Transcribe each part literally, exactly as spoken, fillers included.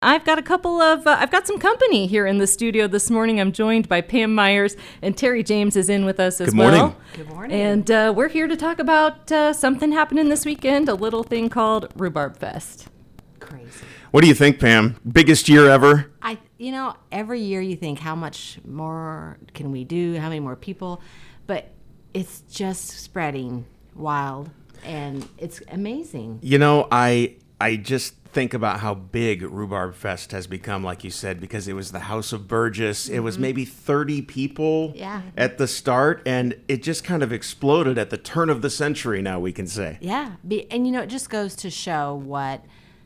I've got a couple of, uh, I've got some company here in the studio this morning. I'm joined by Pam Myers, and Terry James is in with us as Good morning. well. Good morning. And uh, we're here to talk about uh, something happening this weekend, a little thing called Rhubarb Fest. Crazy. What do you think, Pam? Biggest year ever? I, you know, every year you think, how much more can we do? How many more people? But it's just spreading wild, and it's amazing. You know, I I just think about how big Rhubarb Fest has become, like you said, because it was the House of Burgess. Mm-hmm. It was maybe thirty people yeah. at the start, and it just kind of exploded at the turn of the century, now we can say. Yeah. Be, and, you know, it just goes to show what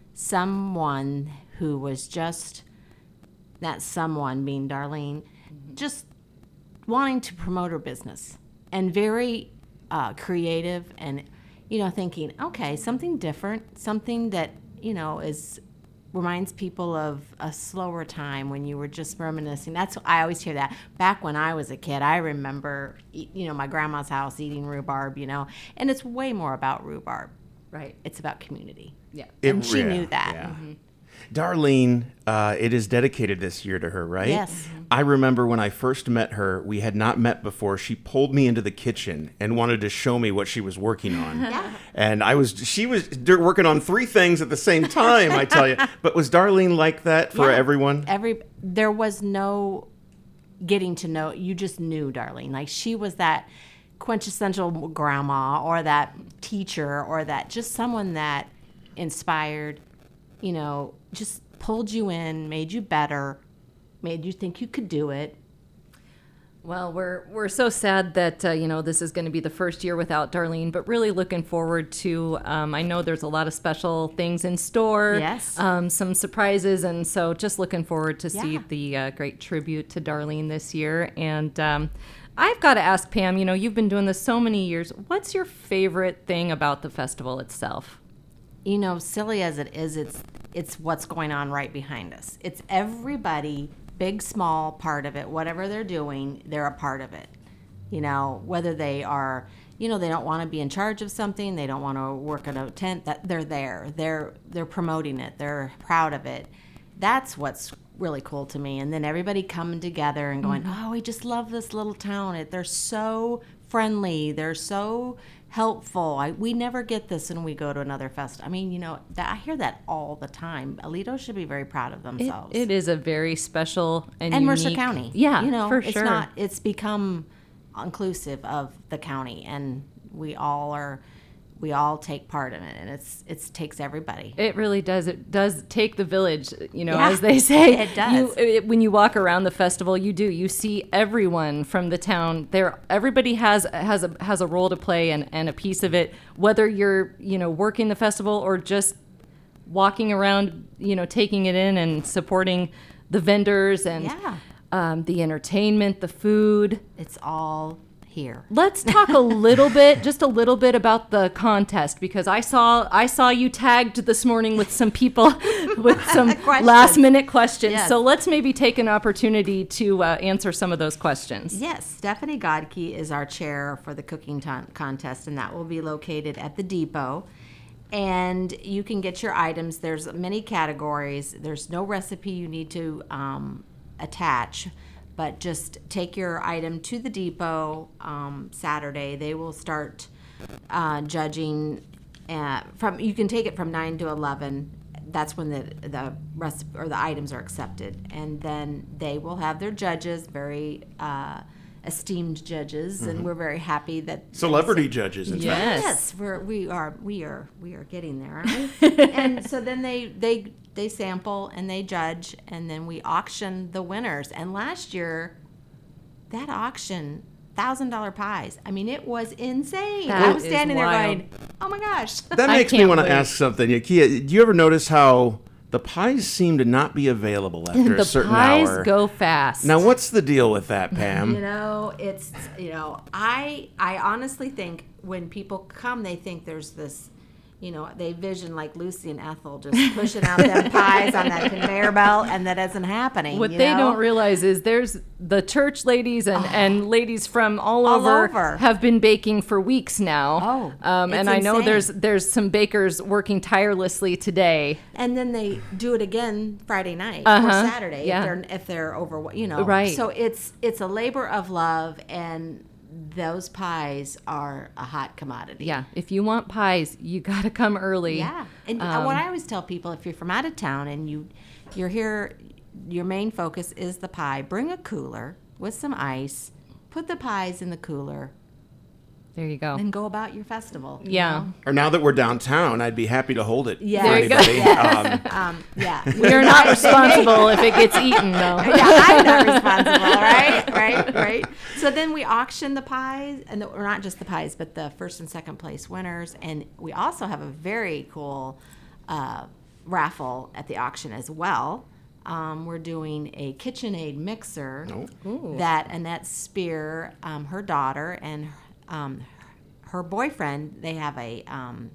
someone who was just, that someone being Darlene, mm-hmm. just wanting to promote her business and very uh, creative and, you know, thinking, okay, something different, something that, you know, is reminds people of a slower time when you were just reminiscing. That's I always hear that. Back when I was a kid, I remember, you know, my grandma's house eating rhubarb, you know, and it's way more about rhubarb. Right. It's about community. Yeah. It, and she yeah, knew that. Yeah. Mm-hmm. Darlene, uh, it is dedicated this year to her, right? Yes. I remember when I first met her, we had not met before. She pulled me into the kitchen and wanted to show me what she was working on. Yeah. And I was, she was working on three things at the same time, I tell you. But was Darlene like that for Yeah. everyone? Every there was no getting to know. You just knew Darlene. Like she was that quintessential grandma or that teacher or that just someone that inspired, you know, just pulled you in, made you better, made you think you could do it. Well, we're we're so sad that uh, you know this is going to be the first year without Darlene, but really looking forward to. Um, I know there's a lot of special things in store, Yes. um, some surprises, and so just looking forward to see Yeah. the uh, great tribute to Darlene this year. And um, I've got to ask Pam, you know, you've been doing this so many years. What's your favorite thing about the festival itself? You know, silly as it is, it's it's what's going on right behind us. It's everybody, big, small, part of it. Whatever they're doing, they're a part of it. You know, whether they are, you know, they don't want to be in charge of something, they don't want to work in a tent, that they're there. They're they're promoting it. They're proud of it. That's what's really cool to me. And then everybody coming together and going, mm-hmm. oh, we just love this little town. It, they're so friendly. They're so helpful. I, we never get this when we go to another fest. I mean, you know, that, I hear that all the time. Aledo should be very proud of themselves. It, it is a very special and and unique, Mercer County. Yeah, you know, for it's sure. not. It's become inclusive of the county, and we all are. We all take part in it, and it's it takes everybody. It really does. It does take the village, you know, Yeah, as they say. it does. You, it, when you walk around the festival, you do. You see everyone from the town there. Everybody has has a has a role to play and, and a piece of it. Whether you're you know working the festival or just walking around, you know, taking it in and supporting the vendors and Yeah. um, the entertainment, the food. It's all here. Let's talk a little bit, just a little bit about the contest, because I saw I saw you tagged this morning with some people with some Questions. last minute questions. Yes. So let's maybe take an opportunity to uh, answer some of those questions. Yes, Stephanie Godke is our chair for the cooking ton- contest, and that will be located at the depot. And you can get your items. There's many categories. There's no recipe you need to um, attach. But just take your item to the depot um, Saturday. They will start uh, judging uh, from. You can take it from nine to eleven. That's when the the rest or the items are accepted, and then they will have their judges, very uh, esteemed judges, mm-hmm. and we're very happy that Celebrity judges. In Yes. fact. Yes, we're we are we are we are getting there, aren't we? And so then they they they sample and they judge, and then we auction the winners. And last year, that auction, thousand dollar pies. I mean, it was insane. That I was is standing there wild. going, "Oh my gosh!" That I makes me can't want to wait. ask something. Yakia, do you ever notice how the pies seem to not be available after the a certain pies hour? go fast. Now, what's the deal with that, You Pam? know, it's you know, I I honestly think when people come, they think there's this you know, they vision like Lucy and Ethel just pushing out them pies on that conveyor belt, and that isn't happening. What you they know? don't realize is there's the church ladies and, and ladies from all, All over, over. have been baking for weeks now. Oh, um, and it's I know insane. there's there's some bakers working tirelessly today. And then they do it again Friday night Uh-huh. or Saturday Yeah. if they're if they're over, you know. Right. So it's it's a labor of love, and those pies are a hot commodity. Yeah, if you want pies, you got to come early. Yeah. And Um, what I always tell people, if you're from out of town and you you're here, your main focus is the pie. Bring a cooler with some ice. Put the pies in the cooler There you go. and go about your festival. you Yeah. know? Or now that we're downtown, I'd be happy to hold it. Yeah. for There you go. anybody. Um, Um, yeah. We are not responsible if it gets eaten, though. Yeah, I'm not responsible, right? Right, right. So then we auction the pies, and the, or not just the pies, but the first and second place winners. And we also have a very cool uh, raffle at the auction as well. Um, we're doing a KitchenAid mixer Oh. that Annette Spear, um, her daughter, and um, her boyfriend, they have a um,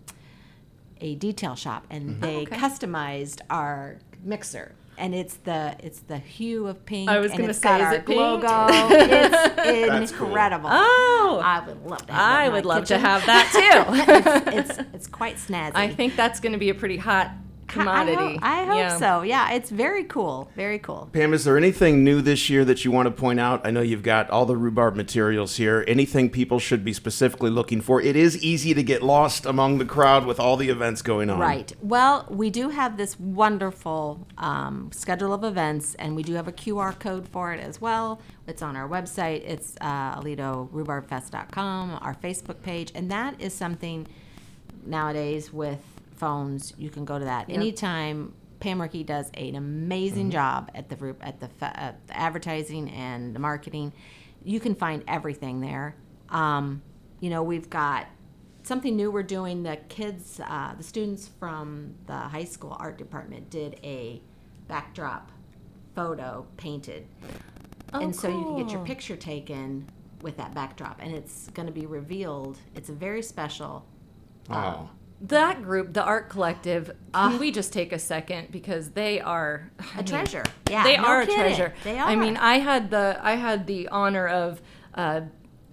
a detail shop, and they okay. customized our mixer. And it's the it's the hue of pink. I was and gonna it's say, got is our it pink? logo. It's That's cool. incredible. Oh, I would love to. Have that I in my would love kitchen. to have that too. it's, it's it's quite snazzy. I think that's going to be a pretty hot commodity. I hope, I hope Yeah. so. Yeah, it's very cool. Very cool. Pam, is there anything new this year that you want to point out? I know you've got all the rhubarb materials here. Anything people should be specifically looking for? It is easy to get lost among the crowd with all the events going on. Right. Well, we do have this wonderful um, schedule of events, and we do have a Q R code for it as well. It's on our website. It's uh, Aledo Rhubarb Fest dot com, our Facebook page, and that is something nowadays with phones. You can go to that Yep. anytime. Pam Rickey does an amazing job at the ru- at the, fa- at the advertising and the marketing. You can find everything there. Um, you know, we've got something new we're doing. The kids, uh, the students from the high school art department did a backdrop photo painted. Oh, and so you can get your cool. picture taken with that backdrop, and it's going to be revealed. It's a very special. Wow. That group, the Art Collective, can we just take a second because they are I A mean, treasure. Yeah, they no are a kidding. treasure. They I are. mean, I had the I had the honor of uh,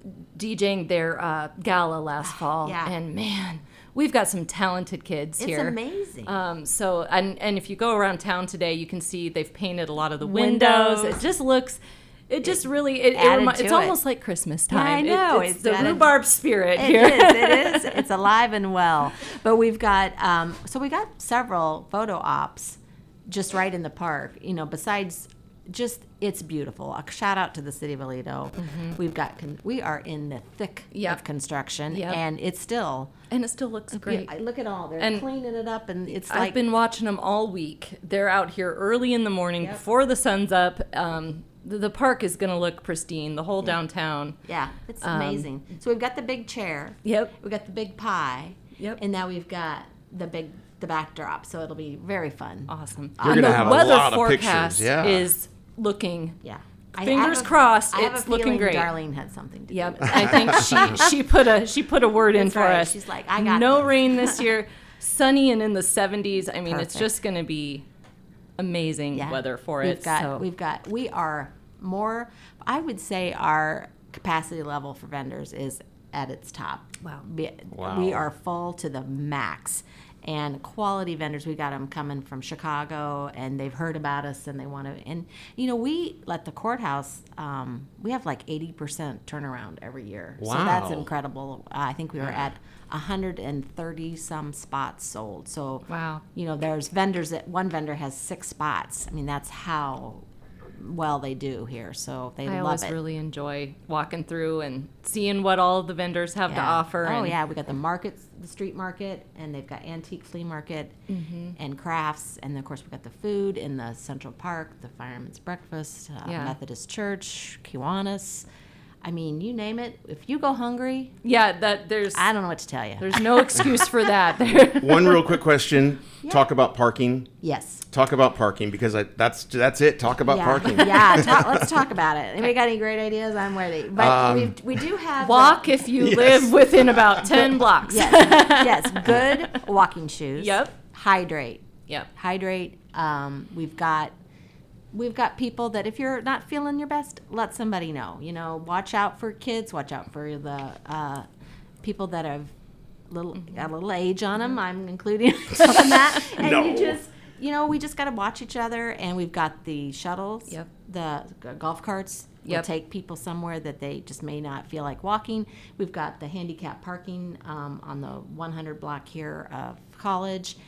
DJing their uh, gala last fall, Yeah. and man, we've got some talented kids It's here. amazing. Um, so and and if you go around town today, you can see they've painted a lot of the windows. Windows. It just looks. It just really, it, it added remi- to it's it. almost like Christmas Yeah, I time. It- know. it's, It's the added- rhubarb spirit It here. is. It is. It's alive and well. But we've got um, so we got several photo ops just right in the park. You know, besides just it's beautiful. A shout out to the city of Aledo. We've got con- we are in the thick Yep. of construction, Yep. and it's still And it still looks great. I look at all they're And cleaning it up, and it's I've like been watching them all week. They're out here early in the morning Yep. before the sun's up. Um, the, the park is going to look pristine, the whole downtown. yeah, it's Um, amazing. So we've got the big chair. Yep. We got the big pie. Yep. And now we've got the big the backdrop. So it'll be very fun. Awesome. You're and gonna the have a weather lot of forecast pictures, yeah. is looking. Yeah. Fingers have a- crossed, I have it's a looking feeling great. Darlene had something to Yep. do with it. I think she she put a she put a word in That's for right. us. She's like, I got no this. rain this year. Sunny and in the seventies. I mean, it's Perfect. just going to be amazing Yeah. weather for we've it. Got, so. We've got, we are more, I would say our capacity level for vendors is at its top. Wow. Be- Wow. We are full to the max. And quality vendors, we got them coming from Chicago, and they've heard about us, and they want to. And you know, we let the courthouse. Um, we have like eighty percent turnaround every year, so that's Wow. incredible. Uh, I think we were at one hundred thirty some spots sold. So Wow. you know, there's vendors that one vendor has six spots. I mean, that's how well they do here. So they I love always it. really enjoy walking through and seeing what all the vendors have to Yeah. offer. Oh and yeah, we got the markets, the street market, and they've got antique flea market Mm-hmm. and crafts, and of course we got the food in the Central Park, the Fireman's Breakfast, uh, Yeah. Methodist Church, Kiwanis. I mean, you name it. If you go hungry, Yeah, that there's I don't know what to tell you. there's no excuse for that. There. One real quick question. Talk about parking. Yes. Talk about parking because I, that's that's it. Talk about yeah. parking. yeah. Talk, let's talk about it. Anybody got any great ideas? I'm ready. But Um, we we do have Walk the- if you Yes. live within about ten blocks. yes, yes, good walking shoes. Yep. Hydrate. Yep. Hydrate. Um, we've got we've got people that if you're not feeling your best, let somebody know. You know, watch out for kids. Watch out for the uh, people that have little got a little age on them. I'm including myself in that. And No. you just you know we just got to watch each other. And we've got the shuttles. Yep. The g- golf carts. Will Yep. take people somewhere that they just may not feel like walking. We've got the handicap parking um, on the one hundred block here of College,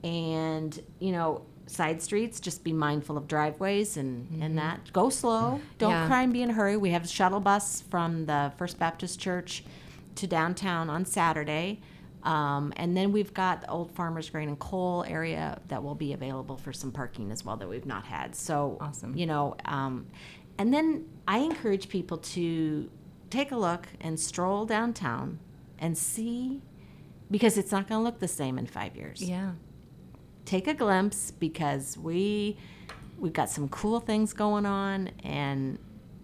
and you know side streets. Just be mindful of driveways and and that. Go slow. Don't Yeah. try and be in a hurry. We have a shuttle bus from the First Baptist Church to downtown on Saturday. Um, and then we've got the Old Farmers Grain and Coal area that will be available for some parking as well that we've not had. So, Awesome. you know, um, and then I encourage people to take a look and stroll downtown and see, because it's not going to look the same in five years. Yeah. Take a glimpse because we we've got some cool things going on, and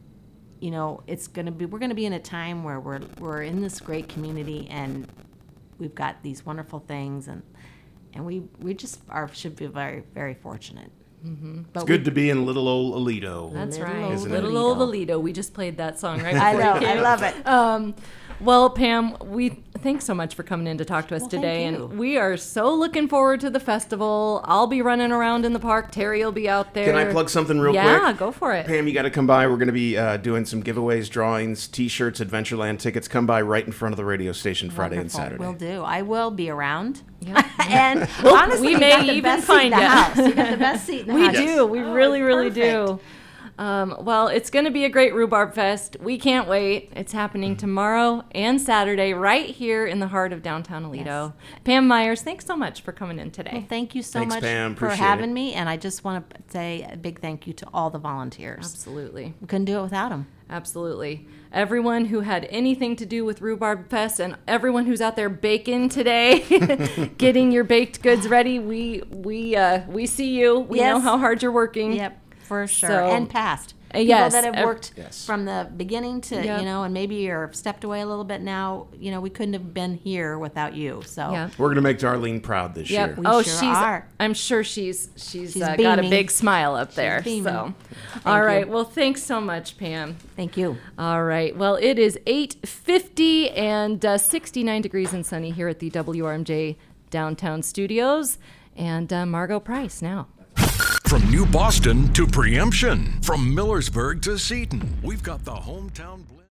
you know it's going to be we're going to be in a time where we're we're in this great community and we've got these wonderful things, and and we we just are should be very very fortunate. Mm-hmm. But It's good to be in little old Alito. That's Little right. old Isn't it? Little old Alito. We just played that song right I before know, you I came. love it. Um, well, Pam, we thanks so much for coming in to talk to us Well, today, thank you. and we are so looking forward to the festival. I'll be running around in the park. Terry will be out there. Can I plug something real yeah, quick? Yeah, go for it. Pam, you got to come by. We're going to be uh, doing some giveaways, drawings, T-shirts, Adventureland tickets. Come by right in front of the radio station Friday and Wonderful. Saturday. Will do. I will be around. Yeah. and Well, honestly, we you may got the even best find seat in the ya. house. You got the best seat in the We house. do. We Oh, really, it's really perfect. do. Um, well, it's going to be a great Rhubarb Fest. We can't wait. It's happening tomorrow and Saturday right here in the heart of downtown Aledo. Pam Myers, thanks so much for coming in today. Well, thank you so Thanks, much Pam. for Appreciate having it. me. And I just want to say a big thank you to all the volunteers. Absolutely. We couldn't do it without them. Absolutely. Everyone who had anything to do with Rhubarb Fest and everyone who's out there baking today, getting your baked goods ready, we we uh, we see you. We know Yes. how hard you're working. Yep, for sure. So- and past. Uh, People yes, that have ev- worked Yes. from the beginning to, Yep. you know, and maybe you're stepped away a little bit now. You know, we couldn't have been here without you. So Yeah. We're going to make Darlene proud this Yep. year. We oh, sure she's. are. I'm sure she's she's, She's uh, got a beaming. big smile up there. beaming. So, Thank all you. right. Well, thanks so much, Pam. thank you. All right. Well, it is eight fifty and uh, sixty-nine degrees and sunny here at the W R M J downtown studios, and uh, Margot Price now. From New Boston to Preemption, from Millersburg to Seton, we've got the hometown blend.